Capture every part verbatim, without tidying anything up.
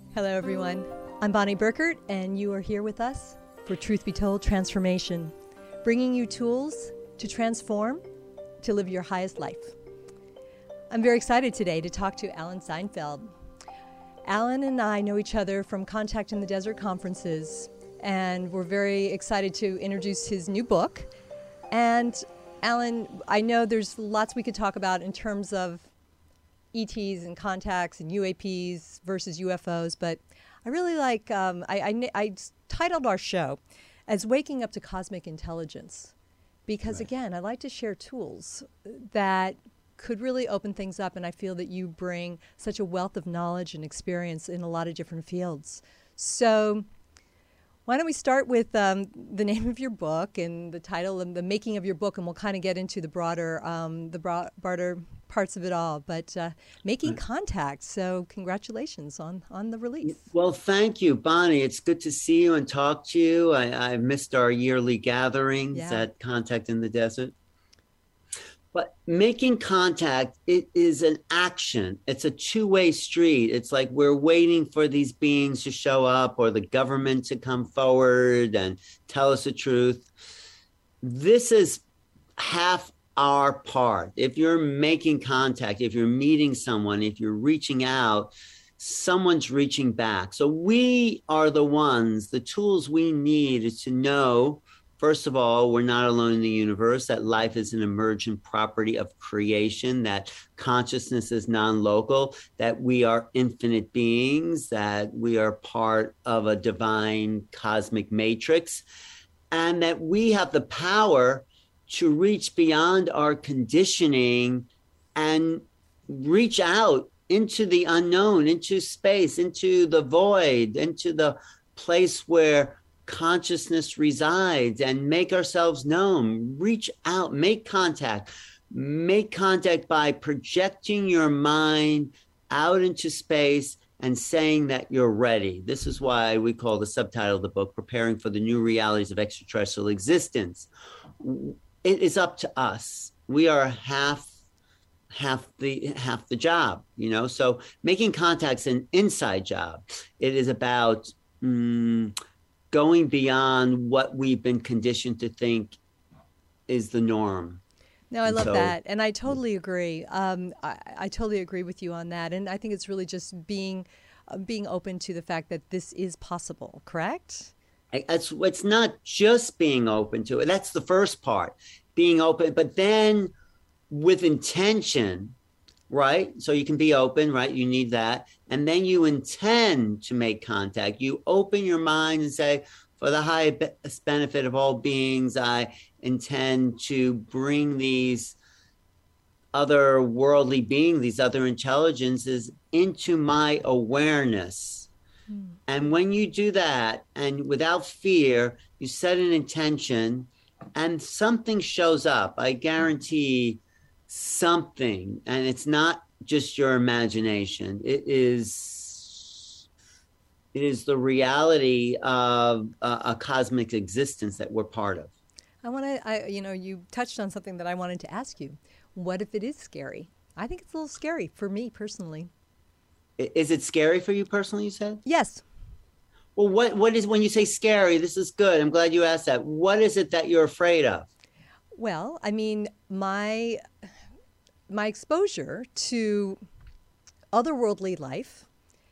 Hello, everyone. I'm Bonnie Burkert, and you are here with us for Truth Be Told Transformation, bringing you tools to transform, to live your highest life. I'm very excited today to talk to Alan Seinfeld. Alan and I know each other from Contact in the Desert conferences, and we're very excited to introduce his new book. And Alan, I know there's lots we could talk about in terms of E Ts and contacts and U A Ps versus U F Os, but I really like, um, I, I, I titled our show as Waking Up to Cosmic Intelligence, because right. again, I like to share tools that could really open things up, and I feel that you bring such a wealth of knowledge and experience in a lot of different fields. So why don't we start with um, the name of your book and the title and the making of your book, and we'll kind of get into the broader, um, the bro- broader parts of it all. But uh, making contact. So congratulations on on the release. Well, thank you, Bonnie. It's good to see you and talk to you. I, I missed our yearly gatherings yeah. at Contact in the Desert. But making contact, it is an action. It's a two-way street. It's like we're waiting for these beings to show up or the government to come forward and tell us the truth. This is half our part. If you're making contact, if you're meeting someone, if you're reaching out, someone's reaching back. So we are the ones, the tools we need is to know, first of all, we're not alone in the universe, that life is an emergent property of creation, that consciousness is non-local, that we are infinite beings, that we are part of a divine cosmic matrix, and that we have the power to reach beyond our conditioning and reach out into the unknown, into space, into the void, into the place where consciousness resides, and make ourselves known. Reach out, make contact. Make contact by projecting your mind out into space and saying that you're ready. This is why we call the subtitle of the book, Preparing for the New Realities of Extraterrestrial Existence. It is up to us. We are half half the half the job, you know. So making contact's an inside job. It is about mm, going beyond what we've been conditioned to think is the norm. No, I and love so, that. And I totally agree. Um, I, I totally agree with you on that. And I think it's really just being uh, being open to the fact that this is possible, correct? It's, it's not just being open to it. That's the first part, being open, but then with intention, right? So you can be open, right? You need that. And then you intend to make contact. You open your mind and say, for the highest benefit of all beings, I intend to bring these other worldly beings, these other intelligences into my awareness. Hmm. And when you do that, and without fear, you set an intention and something shows up. I guarantee something, and it's not just your imagination. It is, it is the reality of a, a cosmic existence that we're part of. I want to, I, you know, you touched on something that I wanted to ask you. What if it is scary? I think it's a little scary for me personally. Is it scary for you personally, you said? Yes. Well, what what is, when you say scary, this is good. I'm glad you asked that. What is it that you're afraid of? Well, I mean, my my exposure to otherworldly life,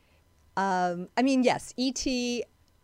um, I mean, yes, E T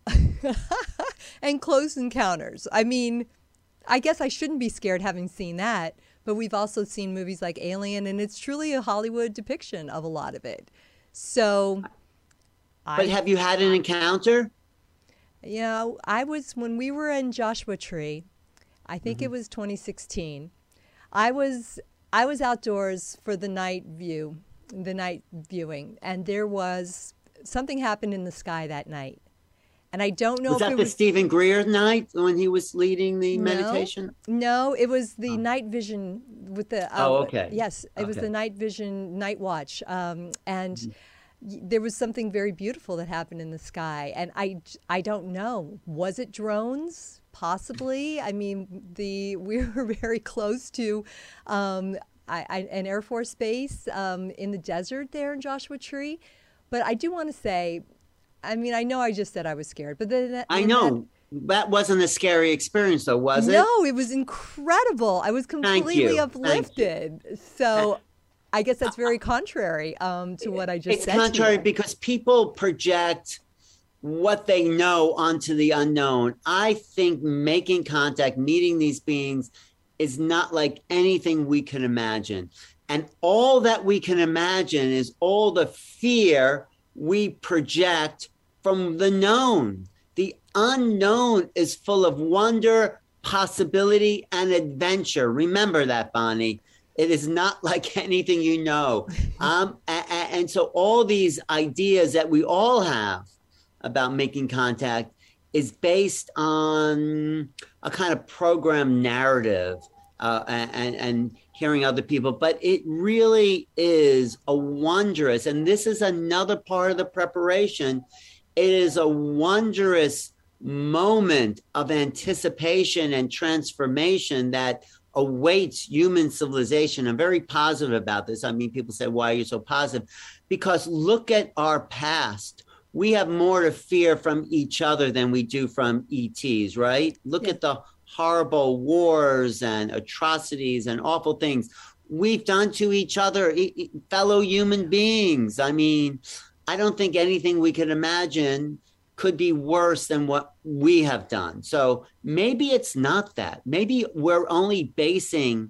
and Close Encounters. I mean, I guess I shouldn't be scared having seen that, but we've also seen movies like Alien, and it's truly a Hollywood depiction of a lot of it. So... But I, have you had an encounter? You know, I was, when we were in Joshua Tree, I think mm-hmm. it was twenty sixteen, I was I was outdoors for the night view, the night viewing, and there was, something happened in the sky that night. And I don't know was if that it the was Stephen Greer night when he was leading the no, meditation? No, it was the oh. night vision with the... Uh, oh, okay. Yes, it okay. was the night vision, night watch. Um, and... Mm-hmm. There was something very beautiful that happened in the sky, and I, I don't know. Was it drones? Possibly. I mean, the we were very close to um, I, I, an Air Force base um, in the desert there in Joshua Tree. But I do want to say, I mean, I know I just said I was scared, but then that, I then know that, that wasn't a scary experience, though, was it? No, it was incredible. I was completely uplifted. So I guess that's very contrary um, to what I just it's said. It's contrary to you. because people project what they know onto the unknown. I think making contact, meeting these beings is not like anything we can imagine. And all that we can imagine is all the fear we project from the known. The unknown is full of wonder, possibility, and adventure. Remember that, Bonnie. It is not like anything you know. Um, and, and so all these ideas that we all have about making contact is based on a kind of program narrative uh, and, and hearing other people. But it really is a wondrous, and this is another part of the preparation, it is a wondrous moment of anticipation and transformation that awaits human civilization. I'm very positive about this. I mean, people say, why are you so positive? Because look at our past. We have more to fear from each other than we do from E Ts, right? Look yeah. at the horrible wars and atrocities and awful things we've done to each other, e- fellow human beings. I mean, I don't think anything we could imagine could be worse than what we have done. So maybe it's not that. Maybe we're only basing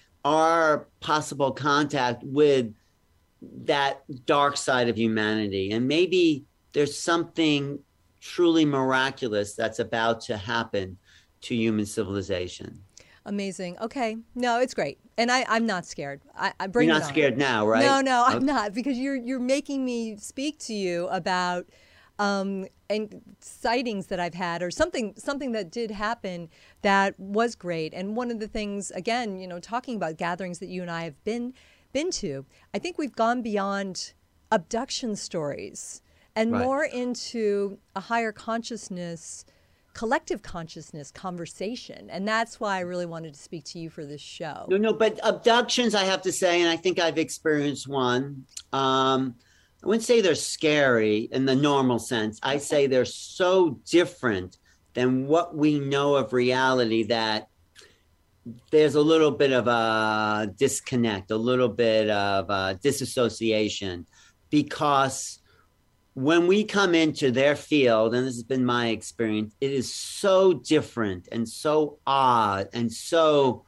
our possible contact with that dark side of humanity. And maybe there's something truly miraculous that's about to happen to human civilization. Amazing. Okay. No, it's great. And I, I'm not scared. I, I bring You're it not on. scared now, right? No, no, I'm okay. not, because you're you're making me speak to you about um, and sightings that I've had, or something something that did happen that was great. And one of the things, again, you know, talking about gatherings that you and I have been been to, I think we've gone beyond abduction stories and right. more into a higher consciousness, collective consciousness conversation. And that's why I really wanted to speak to you for this show. No, no, but abductions, I have to say, and I think I've experienced one. Um, I wouldn't say they're scary in the normal sense. I say they're so different than what we know of reality that there's a little bit of a disconnect, a little bit of a disassociation, because when we come into their field, and this has been my experience, it is so different and so odd and so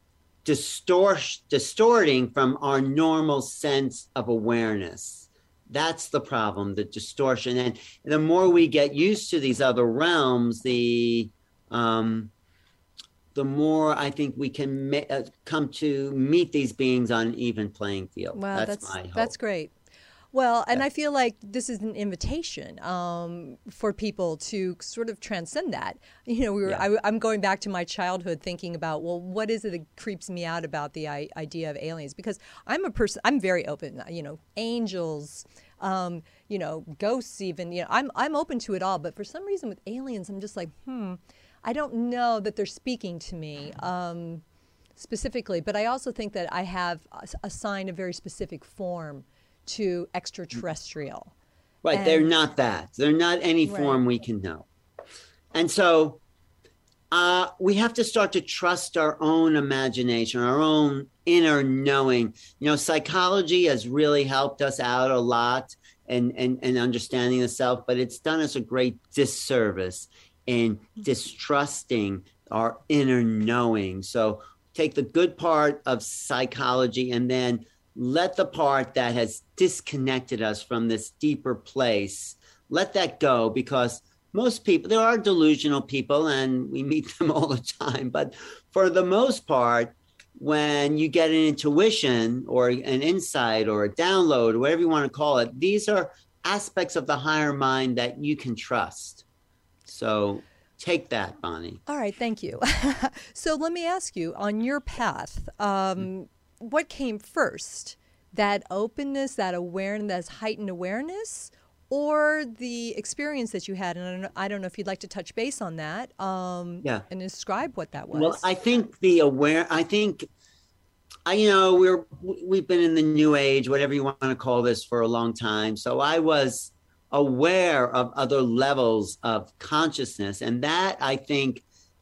distort- distorting from our normal sense of awareness. That's the problem, the distortion. And the more we get used to these other realms, the um, the more I think we can ma- uh, come to meet these beings on an even playing field. Wow, that's, that's my hope. That's great. Well, and yeah. I feel like this is an invitation um, for people to sort of transcend that. You know, we were, yeah. I, I'm going back to my childhood thinking about, well, what is it that creeps me out about the I- idea of aliens? Because I'm a person, I'm very open, you know, angels, um, you know, ghosts even, you know, I'm, I'm open to it all. But for some reason with aliens, I'm just like, hmm, I don't know that they're speaking to me um, specifically. But I also think that I have assigned a very specific form to extraterrestrial. Right, and, they're not that. They're not any right. form we can know. And so uh, we have to start to trust our own imagination, our own inner knowing. You know, psychology has really helped us out a lot in, in, in understanding the self, but it's done us a great disservice in distrusting our inner knowing. So take the good part of psychology and then let the part that has disconnected us from this deeper place, let that go, because most people, there are delusional people and we meet them all the time. But for the most part, when you get an intuition or an insight or a download, or whatever you want to call it, these are aspects of the higher mind that you can trust. So take that, Bonnie. All right, thank you. So let me ask you, on your path, um, what came first? That openness, that awareness, that heightened awareness, or the experience that you had? And I don't know, I don't know if you'd like to touch base on that um, yeah. and describe what that was. Well, I think the aware, I think, I, you know, we're, we've been in the new age, whatever you want to call this, for a long time. So I was aware of other levels of consciousness. And that, I think,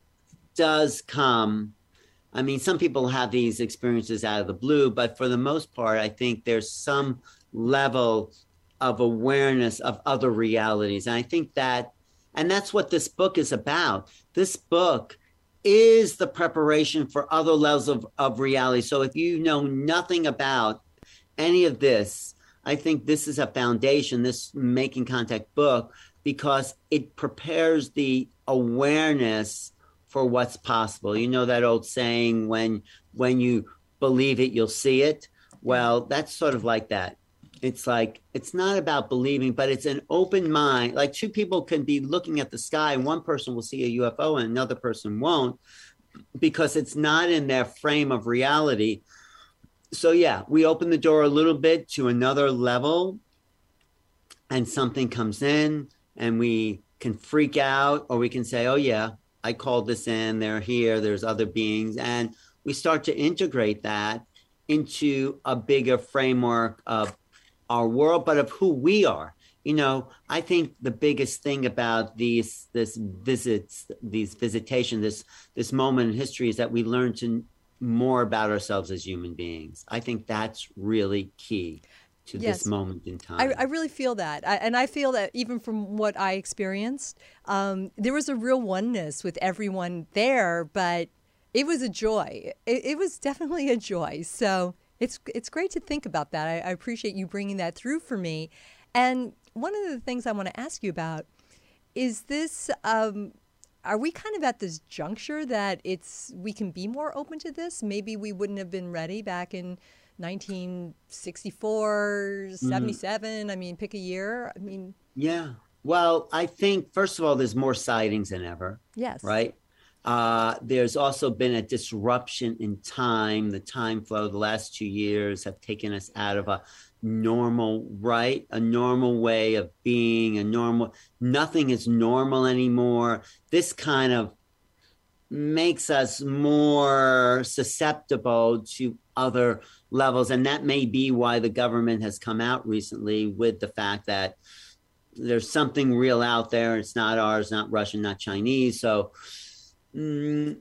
does come. I mean, some people have these experiences out of the blue, but for the most part, I think there's some level of awareness of other realities. And I think that, and that's what this book is about. This book is the preparation for other levels of, of reality. So if you know nothing about any of this, I think this is a foundation, this Making Contact book, because it prepares the awareness for what's possible. You know that old saying, when when you believe it, you'll see it. Well, that's sort of like that. It's like, it's not about believing, but it's an open mind. Like two people can be looking at the sky and one person will see a U F O and another person won't, because it's not in their frame of reality. So yeah, we open the door a little bit to another level and something comes in and we can freak out, or we can say, oh yeah, I called this in, they're here, there's other beings. And we start to integrate that into a bigger framework of our world, but of who we are. You know, I think the biggest thing about these, this visits, these visitation, this, this moment in history is that we learn to more about ourselves as human beings. I think that's really key to yes. this moment in time. I, I really feel that. I, and I feel that even from what I experienced, um, there was a real oneness with everyone there, but it was a joy. It, it was definitely a joy. So it's it's great to think about that. I, I appreciate you bringing that through for me. And one of the things I want to ask you about is this, um, are we kind of at this juncture that it's we can be more open to this? Maybe we wouldn't have been ready back in nineteen sixty-four, seventy-seven. Mm. I mean, pick a year. I mean. Yeah. Well, I think, first of all, there's more sightings than ever. Yes. Right? Uh, there's also been a disruption in time. The time flow the last two years have taken us out of a normal, right? A normal way of being, a normal, nothing is normal anymore. This kind of makes us more susceptible to other levels. And that may be why the government has come out recently with the fact that there's something real out there. It's not ours, not Russian, not Chinese. So mm,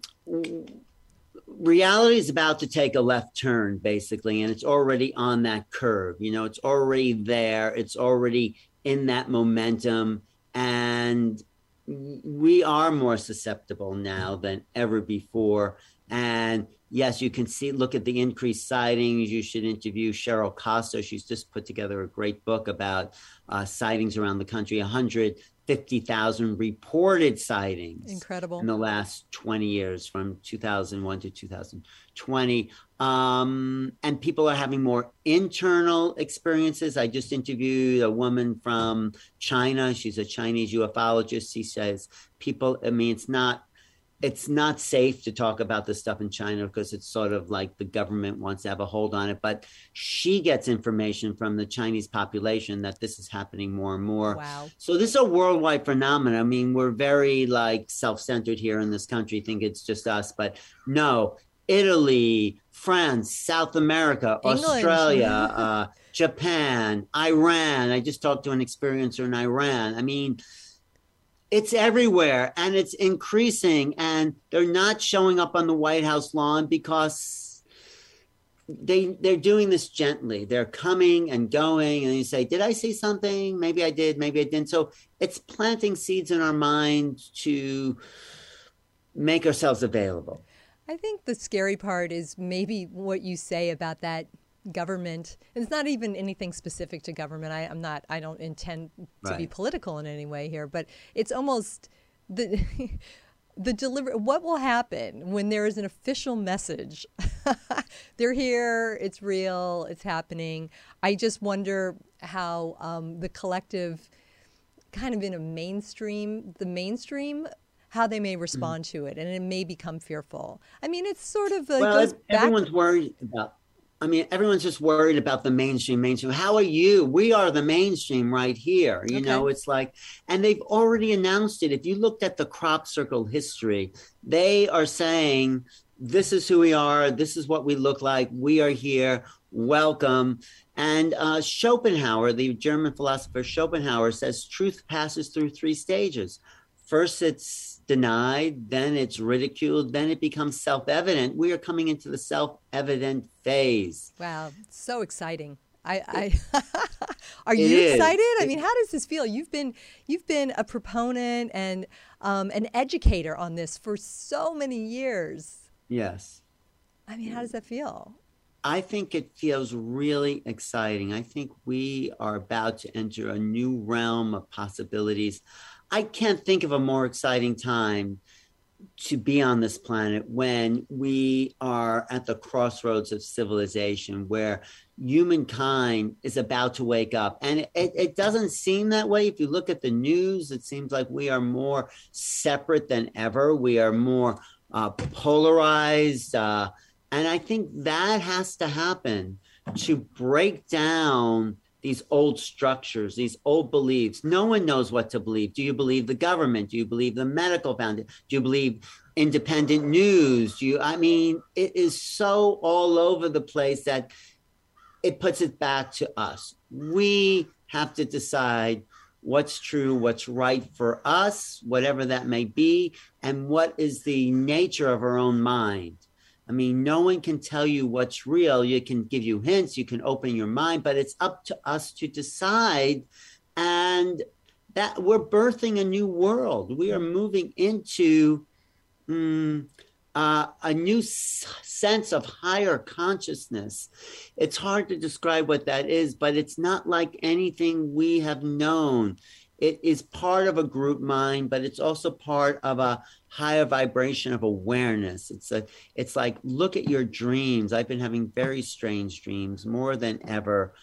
reality is about to take a left turn, basically, and it's already on that curve. You know, it's already there. It's already in that momentum. And we are more susceptible now than ever before. And yes, you can see, look at the increased sightings. You should interview Cheryl Costa. She's just put together a great book about uh, sightings around the country. one hundred fifty thousand reported sightings. Incredible. In the last twenty years, from two thousand one to two thousand twenty. Um, and people are having more internal experiences. I just interviewed a woman from China. She's a Chinese ufologist. She says people, I mean, it's not, it's not safe to talk about this stuff in China because it's sort of like the government wants to have a hold on it. But she gets information from the Chinese population that this is happening more and more. Wow. So this is a worldwide phenomenon. I mean, we're very like self-centered here in this country, think it's just us, but no, Italy, France, South America, England. Australia, uh, Japan, Iran. I just talked to an experiencer in Iran. I mean, it's everywhere and it's increasing, and they're not showing up on the White House lawn because they, they're doing this gently. They're coming and going, and you say, did I say something? Maybe I did, maybe I didn't. So it's planting seeds in our mind to make ourselves available. I think the scary part is maybe what you say about that government. And it's not even anything specific to government. I, I'm not, I don't intend to Right. be political in any way here, but it's almost the, the deliver, what will happen when there is an official message? They're here, it's real, it's happening. I just wonder how um, the collective kind of in a mainstream, the mainstream, how they may respond mm. to it, and it may become fearful. I mean, it's sort of a, well, goes back everyone's worried about. I mean, everyone's just worried about the mainstream. Mainstream. How are you? We are the mainstream right here. You Okay. know, it's like, and they've already announced it. If you looked at the crop circle history, they are saying this is who we are. This is what we look like. We are here. Welcome. And uh, Schopenhauer, the German philosopher Schopenhauer, says truth passes through three stages. First, it's denied, then it's ridiculed, then it becomes self-evident. We are coming into the self-evident phase. Wow, so exciting. I, I are you is. excited? I mean, how does this feel? You've been you've been a proponent and um, an educator on this for so many years. Yes. I mean, how does that feel? I think it feels really exciting. I think we are about to enter a new realm of possibilities. I can't think of a more exciting time to be on this planet when we are at the crossroads of civilization, where humankind is about to wake up. And it, it doesn't seem that way. If you look at the news, it seems like we are more separate than ever. We are more uh, polarized. Uh, and I think that has to happen to break down these old structures, these old beliefs. No one knows what to believe. Do you believe the government? Do you believe the medical foundation? Do you believe independent news? Do you, I mean, it is so all over the place that it puts it back to us. We have to decide what's true, what's right for us, whatever that may be, and what is the nature of our own mind. I mean, no one can tell you what's real. You can give you hints, you can open your mind, but it's up to us to decide. And that we're birthing a new world. We are moving into um, uh, a new s- sense of higher consciousness. It's hard to describe what that is, but it's not like anything we have known. It is part of a group mind, but it's also part of a higher vibration of awareness. It's a, it's like, look at your dreams. I've been having very strange dreams more than ever.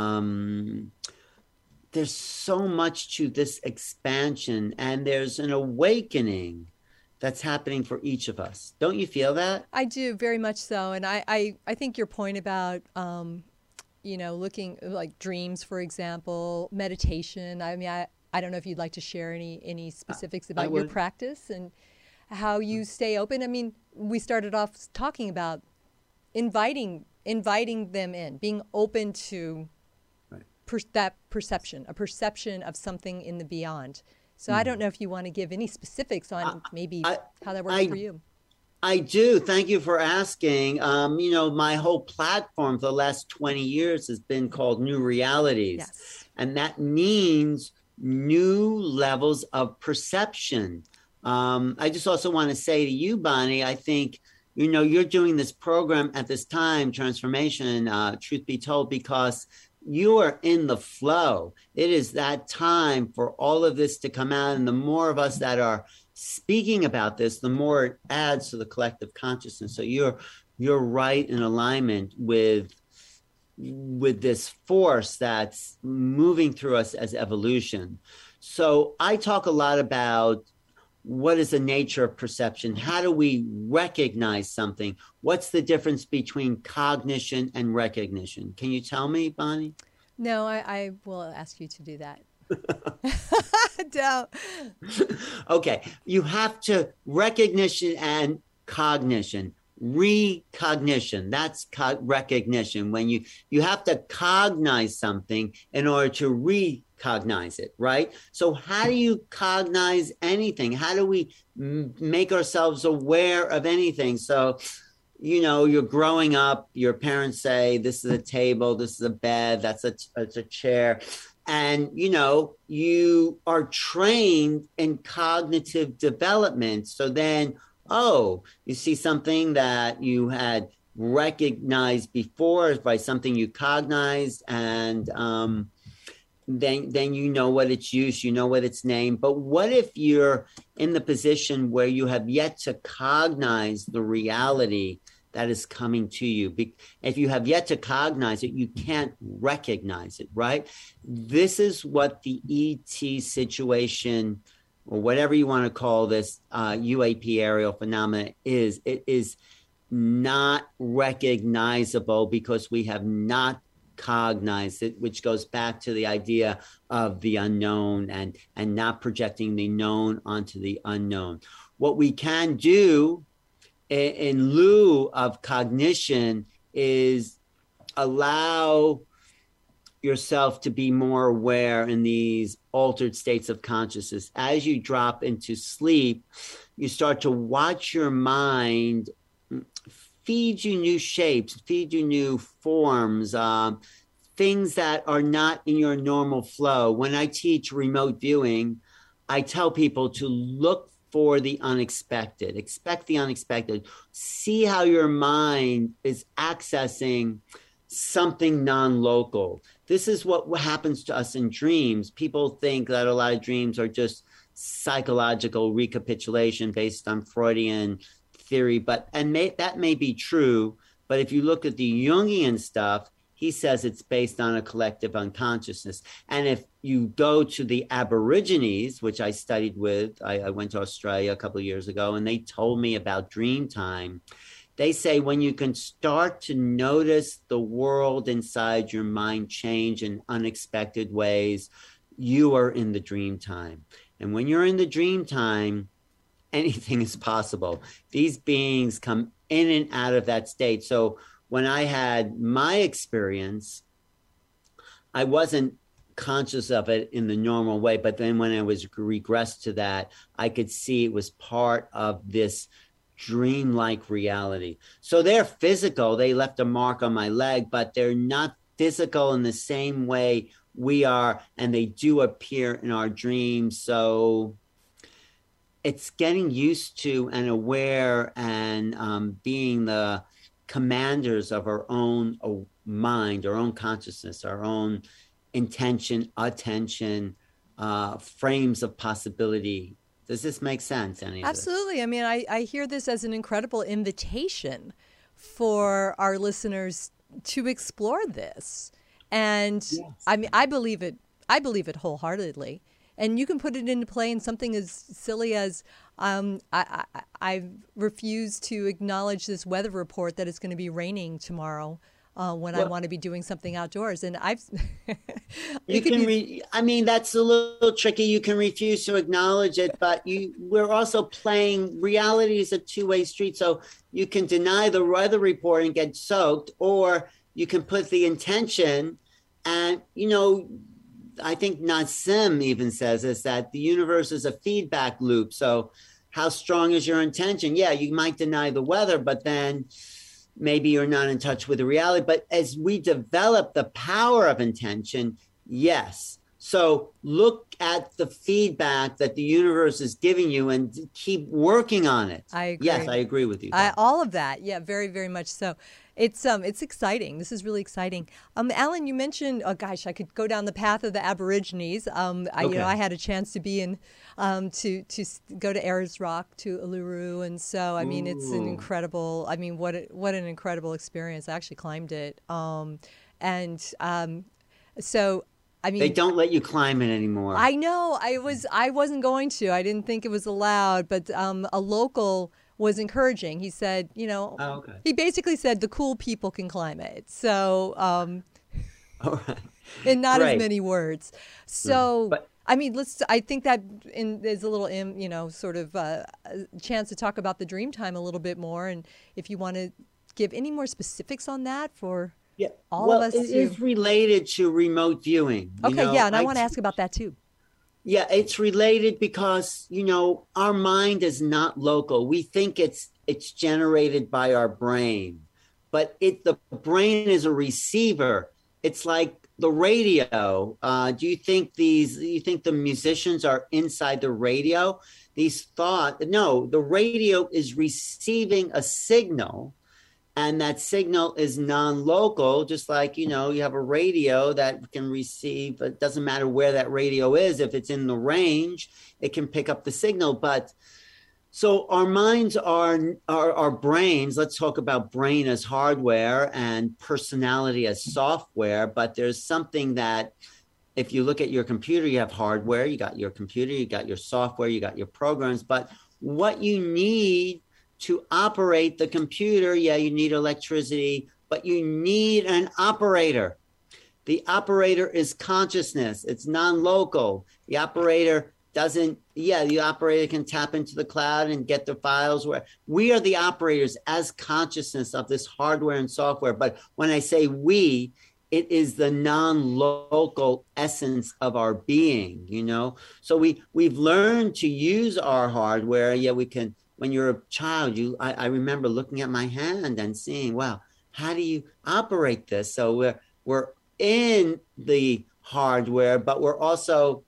Um, there's so much to this expansion, and there's an awakening that's happening for each of us. Don't you feel that? I do, very much so. And I, I, I think your point about, um, you know, looking like dreams, for example, meditation. I mean, I, I don't know if you'd like to share any any specifics about your practice and how you stay open. I mean, we started off talking about inviting inviting them in, being open to right. per, that perception, a perception of something in the beyond. So mm. I don't know if you want to give any specifics on uh, maybe I, how that works I, for you. I do. Thank you for asking. Um, you know, my whole platform for the last twenty years has been called New Realities. Yes. And that means new levels of perception. Um, I just also want to say to you, Bonnie, I think, you know, you're doing this program at this time, Transformation, uh, Truth Be Told, because you are in the flow. It is that time for all of this to come out. And the more of us that are speaking about this, the more it adds to the collective consciousness. So you're you're right in alignment with with this force that's moving through us as evolution. So I talk a lot about what is the nature of perception? How do we recognize something? What's the difference between cognition and recognition? Can you tell me, Bonnie? No, I, I will ask you to do that. Don't. Okay, you have to recognition and cognition. Recognition, that's co- recognition. When you you have to cognize something in order to recognize it, right? So how do you cognize anything? How do we m- make ourselves aware of anything? So, you know, you're growing up, your parents say, this is a table, this is a bed, that's a, that's a chair. And, you know, you are trained in cognitive development. So then, oh, you see something that you had recognized before by something you cognized, and um, then then you know what its use, you know what its name. But what if you're in the position where you have yet to cognize the reality that is coming to you? If you have yet to cognize it, you can't recognize it, right? This is what the E T situation, or whatever you want to call this, uh, U A P aerial phenomena is. It is not recognizable because we have not cognized it, which goes back to the idea of the unknown and, and not projecting the known onto the unknown. What we can do in, in lieu of cognition is allow yourself to be more aware in these altered states of consciousness. As you drop into sleep, you start to watch your mind feed you new shapes, feed you new forms, um, things that are not in your normal flow. When I teach remote viewing, I tell people to look for the unexpected, expect the unexpected, see how your mind is accessing something non-local. This is what happens to us in dreams. People think that a lot of dreams are just psychological recapitulation based on Freudian theory, but and may, that may be true. But if you look at the Jungian stuff, he says it's based on a collective unconsciousness. And if you go to the Aborigines, which I studied with, I, I went to Australia a couple of years ago, and they told me about dream time. They say when you can start to notice the world inside your mind change in unexpected ways, you are in the dream time. And when you're in the dream time, anything is possible. These beings come in and out of that state. So when I had my experience, I wasn't conscious of it in the normal way. But then when I was regressed to that, I could see it was part of this dreamlike reality. So they're physical. They left a mark on my leg, but they're not physical in the same way we are. And they do appear in our dreams. So it's getting used to and aware and um, being the commanders of our own uh, mind, our own consciousness, our own intention, attention, uh, frames of possibility. Does this make sense? Any of Absolutely. this? I mean, I, I hear this as an incredible invitation for our listeners to explore this. And yes. I mean, I believe it. I believe it wholeheartedly. And you can put it into play in something as silly as um, I, I, I refuse to acknowledge this weather report that it's going to be raining tomorrow uh, when well, I want to be doing something outdoors. And I've you can be, re- I mean, that's a little tricky. You can refuse to acknowledge it, but you we're also playing reality is a two-way street. So you can deny the weather report and get soaked, or you can put the intention and, you know, I think Nassim even says this, that the universe is a feedback loop. So how strong is your intention? Yeah, you might deny the weather, but then maybe you're not in touch with the reality. But as we develop the power of intention, yes. So look at the feedback that the universe is giving you and keep working on it. I agree. Yes, I agree with you. I, all of that. Yeah, very, very much so. It's um, it's exciting. This is really exciting. Um, Alan, you mentioned, oh gosh, I could go down the path of the Aborigines. Um, I, okay. you know, I had a chance to be in, um, to to go to Ayers Rock, to Uluru, and so I mean, Ooh. It's an incredible. I mean, what a, what an incredible experience. I actually climbed it, um, and um, so. I mean, they don't let you climb it anymore. I know. I was. I wasn't going to. I didn't think it was allowed. But um, a local was encouraging. He said, you know, oh, okay. He basically said the cool people can climb it. So, um, all right. in not right. as many words. So, but, I mean, let's. I think that in, there's a little, you know, sort of uh, a chance to talk about the dream time a little bit more. And if you want to give any more specifics on that for. Yeah. All well, of us it to... is related to remote viewing. Okay, you know, yeah, and I, I want to t- ask about that too. Yeah, it's related because, you know, our mind is not local. We think it's it's generated by our brain, but it the brain is a receiver. It's like the radio. Uh, do you think these? Do you think the musicians are inside the radio? These thought no, the radio is receiving a signal. And that signal is non-local, just like, you know, you have a radio that can receive, it doesn't matter where that radio is. If it's in the range, it can pick up the signal. But so our minds are, our, our brains, let's talk about brain as hardware and personality as software. But there's something that if you look at your computer, you have hardware, you got your computer, you got your software, you got your programs. But what you need to operate the computer, yeah, you need electricity, but you need an operator. The operator is consciousness. It's non-local. The operator doesn't yeah, the operator can tap into the cloud and get the files. Where we are the operators as consciousness of this hardware and software. But when I say we, it is the non-local essence of our being, you know? So we, we've learned to use our hardware. Yeah, we can, when you're a child, you, I, I remember looking at my hand and seeing, wow, how do you operate this? So we're, we're in the hardware, but we're also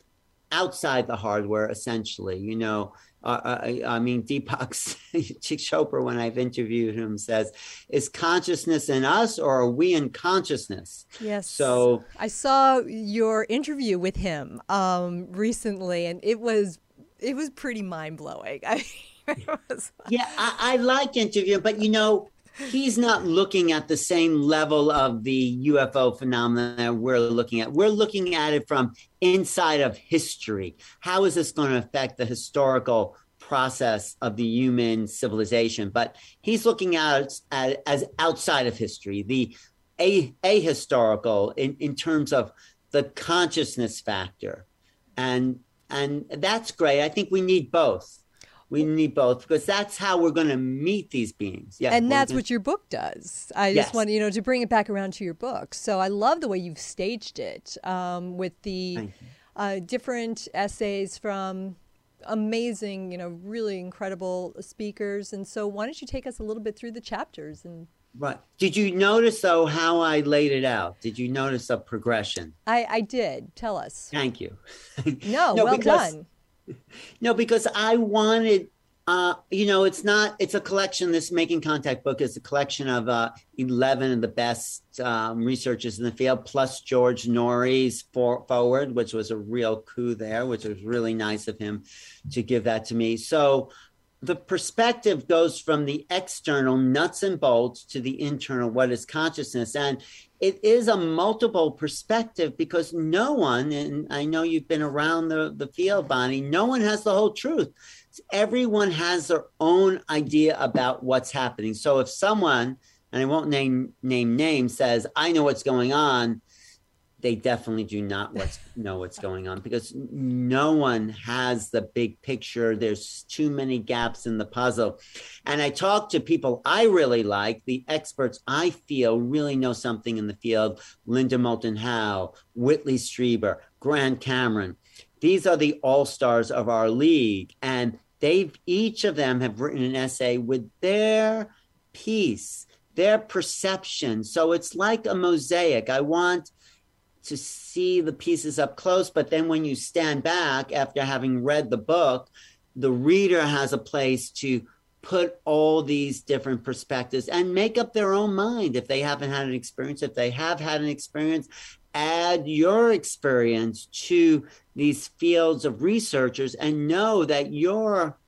outside the hardware, essentially, you know. Uh, I, I mean, Deepak Chopra, when I've interviewed him, says, is consciousness in us or are we in consciousness? Yes. So I saw your interview with him um, recently, and it was it was pretty mind-blowing. I, was... Yeah, I, I like interviewing, but, you know, he's not looking at the same level of the U F O phenomenon we're looking at. We're looking at it from inside of history. How is this going to affect the historical process of the human civilization? But he's looking at it as outside of history, the a, ahistorical in, in terms of the consciousness factor. And, and that's great. I think we need both. We need both because that's how we're going to meet these beings. Yeah, and that's gonna... what your book does. I yes. just want you know to bring it back around to your book. So I love the way you've staged it um, with the uh, different essays from amazing, you know, really incredible speakers. And so why don't you take us a little bit through the chapters? And right. Did you notice though how I laid it out? Did you notice a progression? I, I did. Tell us. Thank you. no, no, well because... done. No, because I wanted, uh, you know, it's not, it's a collection. This Making Contact book is a collection of uh, eleven of the best um, researchers in the field, plus George Norrie's for, forward, which was a real coup there, which was really nice of him to give that to me. So the perspective goes from the external nuts and bolts to the internal, what is consciousness. And it is a multiple perspective because no one, and I know you've been around the, the field, Bonnie, no one has the whole truth. Everyone has their own idea about what's happening. So if someone, and I won't name name names, says, I know what's going on, they definitely do not what's, know what's going on because no one has the big picture. There's too many gaps in the puzzle. And I talk to people I really like, the experts I feel really know something in the field, Linda Moulton Howe, Whitley Strieber, Grant Cameron. These are the all-stars of our league. And they've, each of them have written an essay with their piece, their perception. So it's like a mosaic. I want to see the pieces up close, but then when you stand back after having read the book, the reader has a place to put all these different perspectives and make up their own mind if they haven't had an experience. If they have had an experience, add your experience to these fields of researchers and know that your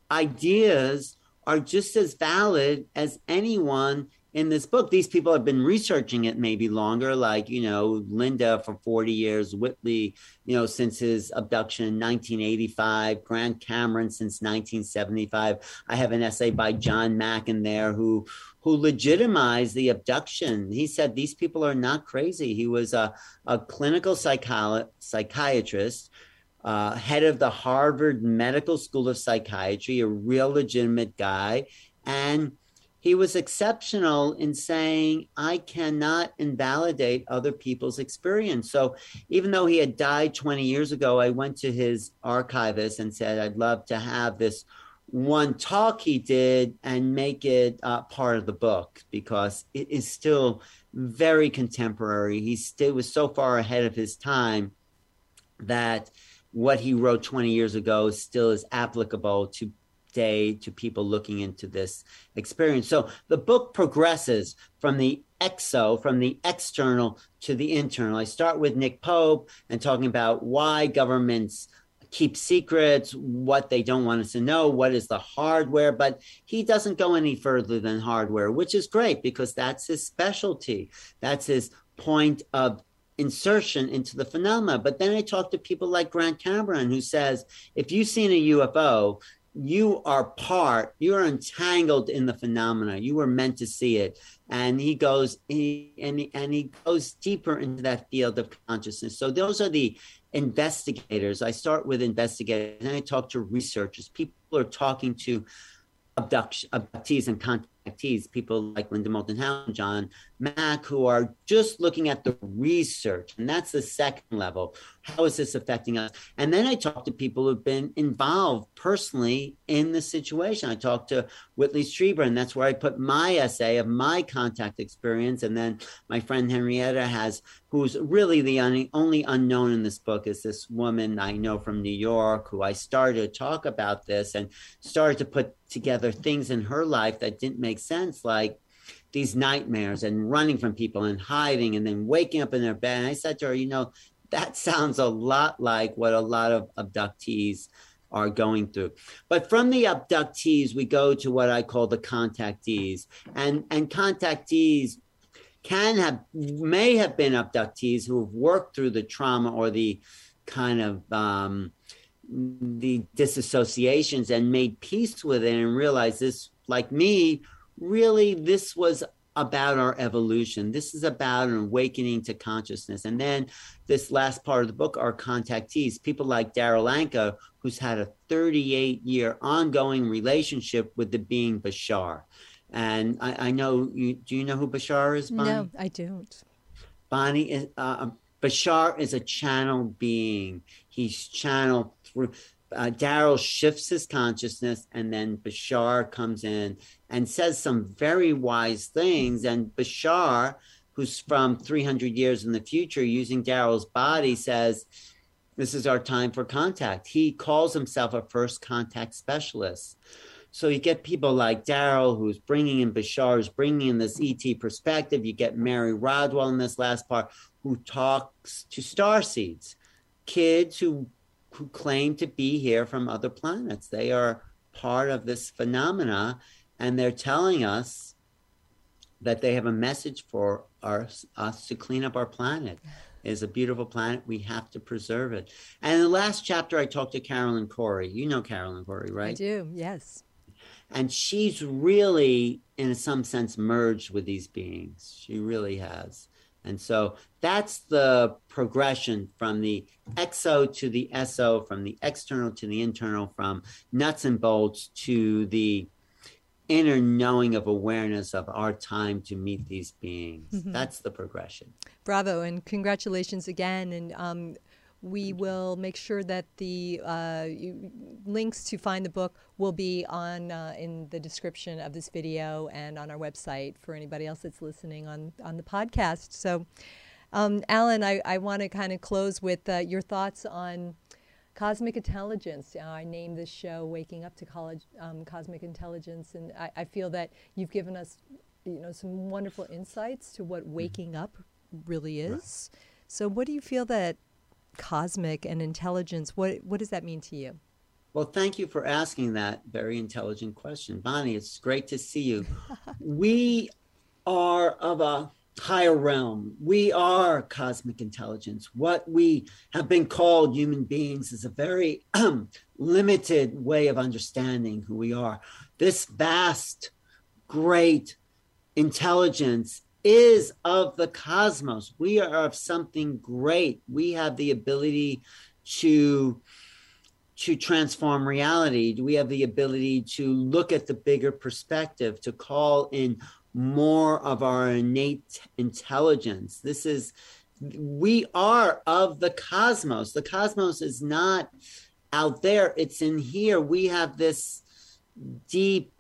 ideas are just as valid as anyone in this book. These people have been researching it maybe longer, like, you know, Linda for forty years, Whitley, you know, since his abduction in nineteen eighty-five, Grant Cameron since nineteen seventy-five. I have an essay by John Mack in there who who legitimized the abduction. He said these people are not crazy. He was a, a clinical psycholo- psychiatrist, uh, head of the Harvard Medical School of Psychiatry, a real legitimate guy. And he was exceptional in saying, I cannot invalidate other people's experience. So even though he had died twenty years ago, I went to his archivist and said, I'd love to have this one talk he did and make it uh, part of the book because it is still very contemporary. He still was so far ahead of his time that what he wrote twenty years ago still is applicable to day to people looking into this experience. So the book progresses from the exo, from the external to the internal. I start with Nick Pope and talking about why governments keep secrets, what they don't want us to know, what is the hardware, but he doesn't go any further than hardware, which is great because that's his specialty. That's his point of insertion into the phenomena. But then I talk to people like Grant Cameron, who says, if you've seen a U F O, you are part, you are entangled in the phenomena. You were meant to see it. And he goes, he, and, he, and he goes deeper into that field of consciousness. So those are the investigators. I start with investigators, and I talk to researchers. People are talking to abduction, abductees and contactees, people like Linda Moulton Howe and John Mack, who are just looking at the research. And that's the second level. How is this affecting us? And then I talk to people who've been involved personally in the situation. I talked to Whitley Strieber, and that's where I put my essay of my contact experience. And then my friend Henrietta has, who's really the un- only unknown in this book, is this woman I know from New York, who I started to talk about this and started to put together things in her life that didn't make sense, like these nightmares and running from people and hiding and then waking up in their bed. And I said to her, you know, that sounds a lot like what a lot of abductees are going through. But from the abductees, we go to what I call the contactees. And, and contactees can have, may have been abductees who have worked through the trauma or the kind of um, the disassociations and made peace with it and realized this, like me, really this was about our evolution. This is about an awakening to consciousness. And then this last part of the book are contactees, people like Darryl Anka, who's had a thirty-eight year ongoing relationship with the being Bashar. And I, I know, you, do you know who Bashar is, Bonnie? No, I don't. Bonnie is, uh, Bashar is a channel being. He's channeled through, uh, Darryl shifts his consciousness, and then Bashar comes in and says some very wise things. And Bashar, who's from three hundred years in the future, using Darryl's body, says, this is our time for contact. He calls himself a first contact specialist. So you get people like Darryl, who's bringing in Bashar, who's bringing in this E T perspective. You get Mary Rodwell in this last part, who talks to starseeds, kids who who claim to be here from other planets. They are part of this phenomena, and they're telling us that they have a message for our, us to clean up our planet. It is a beautiful planet. We have to preserve it. And in the last chapter, I talked to Carolyn Corey. You know Carolyn Corey, right? I do, yes. And she's really, in some sense, merged with these beings. She really has. And so that's the progression from the exo to the eso, from the external to the internal, from nuts and bolts to the inner knowing of awareness of our time to meet these beings. Mm-hmm. That's the progression. Bravo, and congratulations again. And um, we will make sure that the uh, you, links to find the book will be on uh, in the description of this video and on our website for anybody else that's listening on, on the podcast. So, um, Alan, I, I want to kind of close with uh, your thoughts on cosmic intelligence. Uh, I named this show "Waking Up to College, um, Cosmic Intelligence," and I, I feel that you've given us, you know, some wonderful insights to what waking up really is. Right. So, what do you feel that cosmic and intelligence, what what does that mean to you? Well, thank you for asking that very intelligent question. Bonnie, it's great to see you. We are of a higher realm. We are cosmic intelligence. What we have been called human beings is a very um, limited way of understanding who we are. This vast, great intelligence is of the cosmos. We are of something great. We have the ability to, to transform reality. We have the ability to look at the bigger perspective, to call in more of our innate intelligence. This is, we are of the cosmos. The cosmos is not out there, it's in here. We have this deep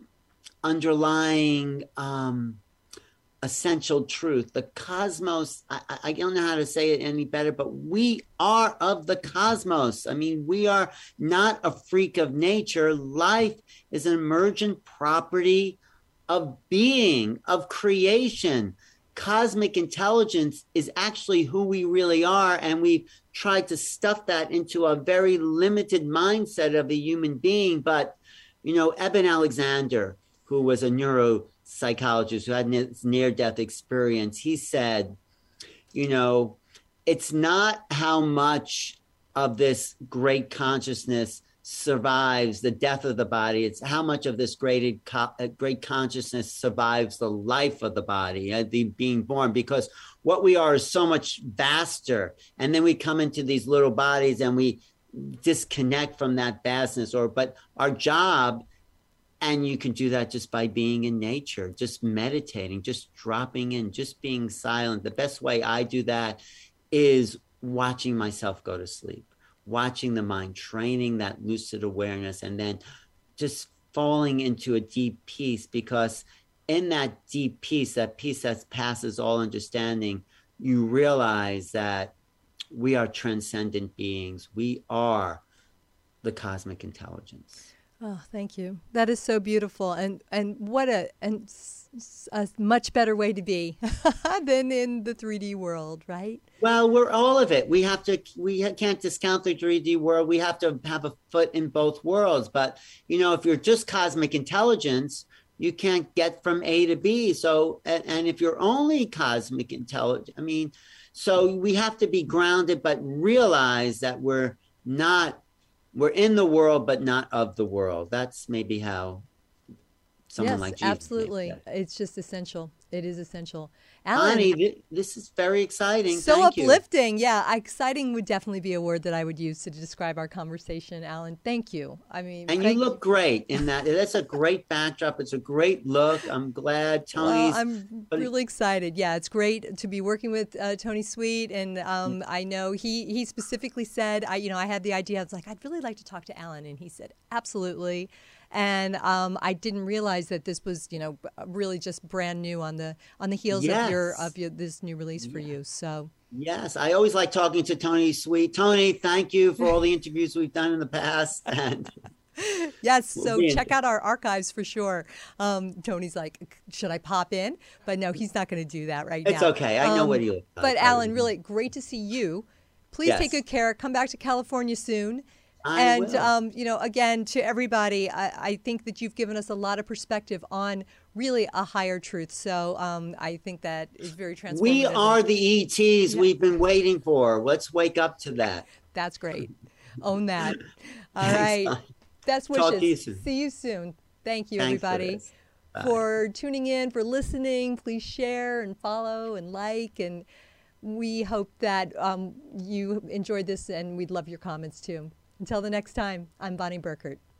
underlying um, essential truth. The cosmos, I, I don't know how to say it any better, but we are of the cosmos. I mean, we are not a freak of nature. Life is an emergent property of being, of creation. Cosmic intelligence is actually who we really are, and we've tried to stuff that into a very limited mindset of a human being. But, you know, Eben Alexander, who was a neuropsychologist who had this near-death experience, he said, you know, it's not how much of this great consciousness survives the death of the body. It's how much of this great, great consciousness survives the life of the body, uh, the being born, because what we are is so much vaster. And then we come into these little bodies and we disconnect from that vastness. Or, but our job, and you can do that just by being in nature, just meditating, just dropping in, just being silent. The best way I do that is watching myself go to sleep, watching the mind, training that lucid awareness, and then just falling into a deep peace, because in that deep peace, that peace that passes all understanding, you realize that we are transcendent beings. We are the cosmic intelligence. Oh, thank you. That is so beautiful, and and what a and a much better way to be than in the three D world, right? Well, we're all of it. We have to. We can't discount the three D world. We have to have a foot in both worlds. But you know, if you're just cosmic intelligence, you can't get from A to B. So, and, and if you're only cosmic intelligence, I mean, so we have to be grounded, but realize that we're not. We're in the world, but not of the world. That's maybe how someone yes, like Jesus. Absolutely. It's just essential. It is essential. Alan, Bonnie, this is very exciting. So Thank uplifting. You. Yeah, exciting would definitely be a word that I would use to describe our conversation, Alan. Thank you. I mean, and you look you. great in that. That's a great backdrop. It's a great look. I'm glad Tony's. Well, I'm really excited. Yeah, it's great to be working with uh, Tony Sweet, and um, I know he he specifically said, I you know, I had the idea. I was like, I'd really like to talk to Alan, and he said, absolutely. And um, I didn't realize that this was, you know, really just brand new on the on the heels yes. of your of your this new release for yeah. you. So yes, I always like talking to Tony Sweet. Tony, thank you for all the interviews we've done in the past. And yes, so we'll check out our archives for sure. Um, Tony's like, should I pop in? But no, he's not going to do that right it's now. It's okay. I know um, what you look like. But Alan, really great to see you. Please yes. take good care. Come back to California soon. I and, will. Um, you know, again, to everybody, I, I think that you've given us a lot of perspective on really a higher truth. So um, I think that is very transformative. We are the E Ts yeah. we've been waiting for. Let's wake up to that. That's great. Own that. All Thanks, right. bye. Best wishes. Talk to you soon. See you soon. Thank you, Thanks everybody, for, for tuning in, for listening. Please share and follow and like. And we hope that um, you enjoyed this, and we'd love your comments, too. Until the next time, I'm Bonnie Burkert.